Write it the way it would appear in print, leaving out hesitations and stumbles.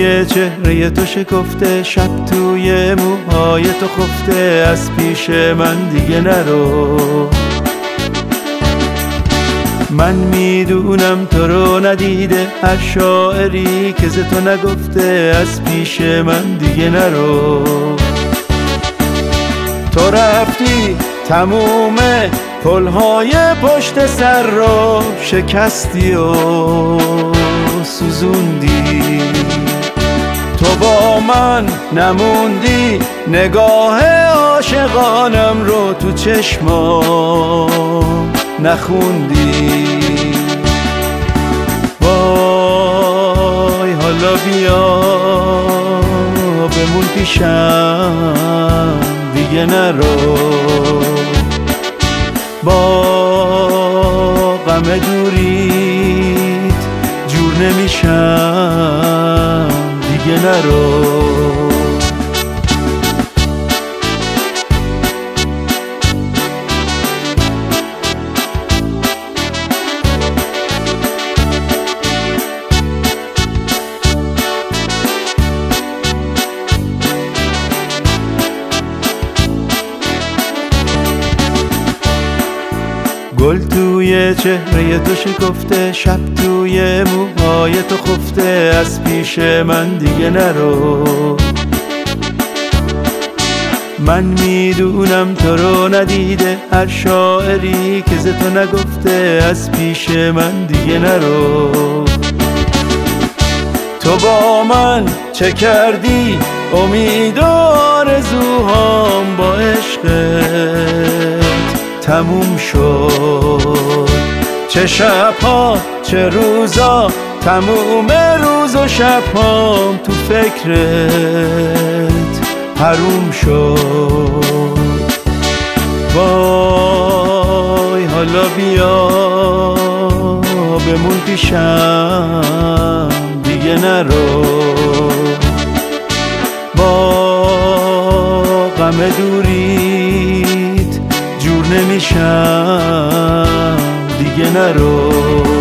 توی چهره تو شکفته، شب توی موهای تو خفته، از پیش من دیگه نرو. من میدونم تو رو ندیده هر شاعری که ز تو نگفته، از پیش من دیگه نرو. تو رفتی تموم پلهای پشت سر رو شکستی و سوزوندی. تو با من نموندی نگاه عاشقانم رو تو چشمام نخوندی. وای حالا بیا بمون پیشم دیگه نرو. با غم دوریت جور نمیشم دیگه نرو. گل توی چهره تو شکفته، شب توی موهای تو خفته، از پیش من دیگه نرو. من میدونم تو رو ندیده هر شاعری که ز تو نگفته، از پیش من دیگه نرو. تو با من چه کردی؟ امید و آرزوهام با عشقت تموم شد. چه شبها چه روزا، تموم روز و شبهام تو فکرت حروم شد. وای حالا بیا بمون پیشم دیگه نرو. با غم دوریت جور نمیشم دیگه نرو.